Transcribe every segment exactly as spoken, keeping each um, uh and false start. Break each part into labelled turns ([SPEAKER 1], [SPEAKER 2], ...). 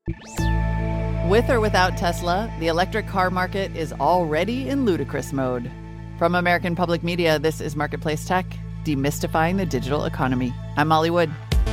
[SPEAKER 1] With or without Tesla, the electric car market is already in ludicrous mode. From American Public Media, this is Marketplace Tech, demystifying the digital economy. I'm Molly Wood.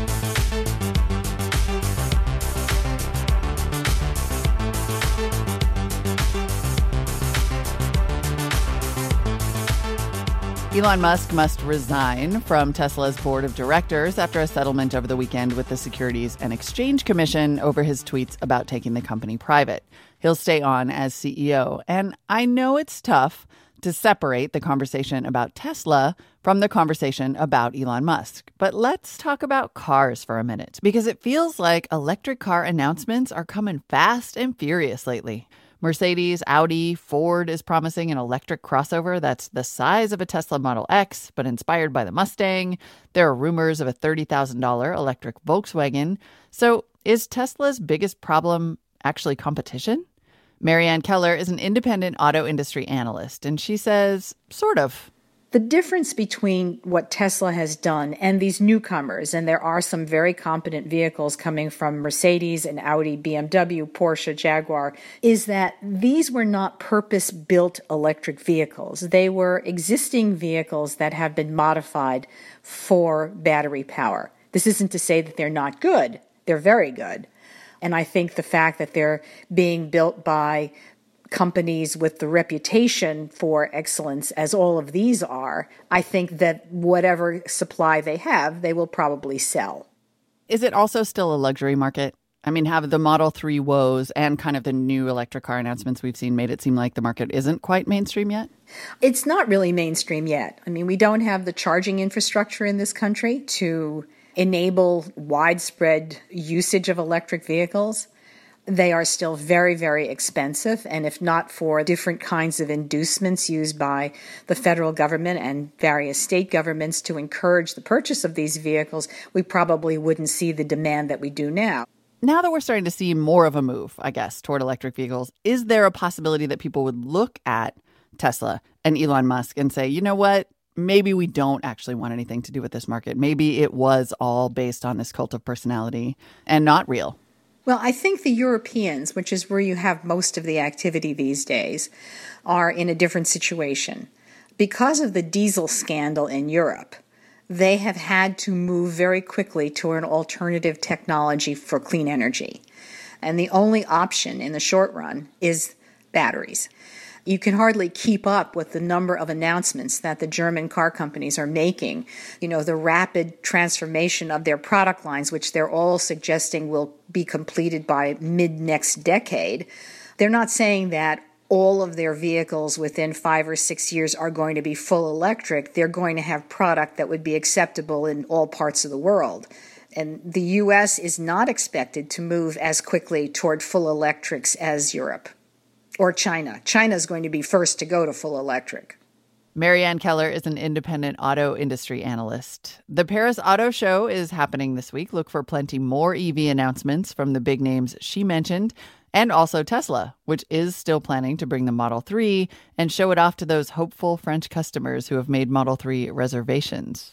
[SPEAKER 1] Elon Musk must resign from Tesla's board of directors after a settlement over the weekend with the Securities and Exchange Commission over his tweets about taking the company private. He'll stay on as C E O. And I know it's tough to separate the conversation about Tesla from the conversation about Elon Musk. But let's talk about cars for a minute, because it feels like electric car announcements are coming fast and furious lately. Mercedes, Audi, Ford is promising an electric crossover that's the size of a Tesla Model X, but inspired by the Mustang. There are rumors of a thirty thousand dollars electric Volkswagen. So is Tesla's biggest problem actually competition? Marianne Keller is an independent auto industry analyst, and she says, sort of.
[SPEAKER 2] The difference between what Tesla has done and these newcomers, and there are some very competent vehicles coming from Mercedes and Audi, B M W, Porsche, Jaguar, is that these were not purpose-built electric vehicles. They were existing vehicles that have been modified for battery power. This isn't to say that they're not good. They're very good. And I think the fact that they're being built by companies with the reputation for excellence, as all of these are, I think that whatever supply they have, they will probably sell.
[SPEAKER 1] Is it also still a luxury market? I mean, have the Model three woes and kind of the new electric car announcements we've seen made it seem like the market isn't quite mainstream yet?
[SPEAKER 2] It's not really mainstream yet. I mean, we don't have the charging infrastructure in this country to enable widespread usage of electric vehicles. They are still very, very expensive, and if not for different kinds of inducements used by the federal government and various state governments to encourage the purchase of these vehicles, we probably wouldn't see the demand that we do now.
[SPEAKER 1] Now that we're starting to see more of a move, I guess, toward electric vehicles, is there a possibility that people would look at Tesla and Elon Musk and say, you know what, maybe we don't actually want anything to do with this market. Maybe it was all based on this cult of personality and not real?
[SPEAKER 2] Well, I think the Europeans, which is where you have most of the activity these days, are in a different situation. Because of the diesel scandal in Europe, they have had to move very quickly to an alternative technology for clean energy. And the only option in the short run is batteries. You can hardly keep up with the number of announcements that the German car companies are making. You know, the rapid transformation of their product lines, which they're all suggesting will be completed by mid-next decade. They're not saying that all of their vehicles within five or six years are going to be full electric. They're going to have product that would be acceptable in all parts of the world. And the U S is not expected to move as quickly toward full electrics as Europe. Or China. China is going to be first to go to full electric.
[SPEAKER 1] Marianne Keller is an independent auto industry analyst. The Paris Auto Show is happening this week. Look for plenty more E V announcements from the big names she mentioned, and also Tesla, which is still planning to bring the Model three and show it off to those hopeful French customers who have made Model three reservations.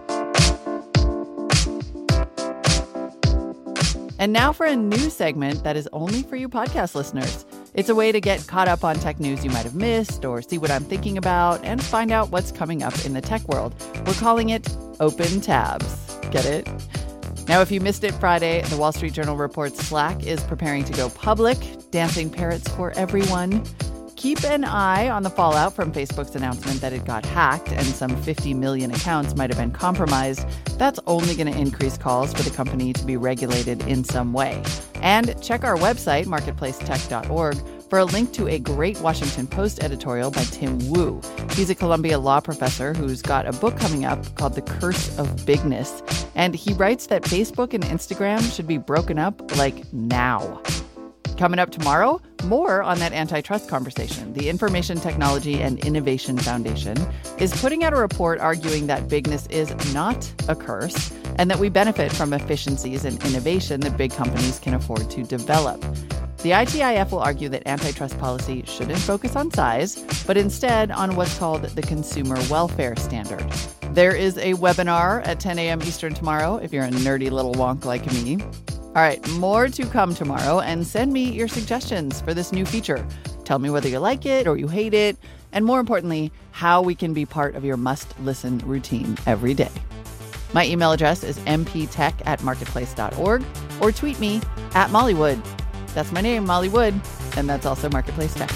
[SPEAKER 1] And now for a new segment that is only for you podcast listeners. It's a way to get caught up on tech news you might have missed, or see what I'm thinking about, and find out what's coming up in the tech world. We're calling it Open Tabs. Get it? Now, if you missed it Friday, the Wall Street Journal reports Slack is preparing to go public, dancing parrots for everyone. Keep an eye on the fallout from Facebook's announcement that it got hacked and some fifty million accounts might have been compromised. That's only going to increase calls for the company to be regulated in some way. And check our website, marketplace tech dot org, for a link to a great Washington Post editorial by Tim Wu. He's a Columbia law professor who's got a book coming up called The Curse of Bigness. And he writes that Facebook and Instagram should be broken up, like, now. Coming up tomorrow, more on that antitrust conversation. The Information Technology and Innovation Foundation is putting out a report arguing that bigness is not a curse and that we benefit from efficiencies and innovation that big companies can afford to develop. The I T I F will argue that antitrust policy shouldn't focus on size, but instead on what's called the Consumer Welfare Standard. There is a webinar at ten a.m. Eastern tomorrow if you're a nerdy little wonk like me. All right, more to come tomorrow, and send me your suggestions for this new feature. Tell me whether you like it or you hate it, and more importantly, how we can be part of your must-listen routine every day. My email address is m p tech at marketplace dot org, or tweet me at Molly Wood. That's my name, Molly Wood, and that's also Marketplace Tech.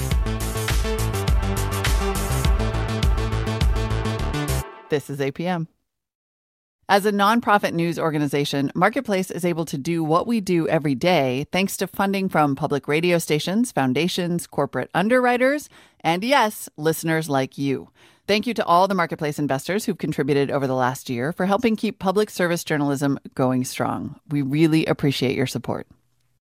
[SPEAKER 1] This is A P M. As a nonprofit news organization, Marketplace is able to do what we do every day thanks to funding from public radio stations, foundations, corporate underwriters, and yes, listeners like you. Thank you to all the Marketplace investors who've contributed over the last year for helping keep public service journalism going strong. We really appreciate your support.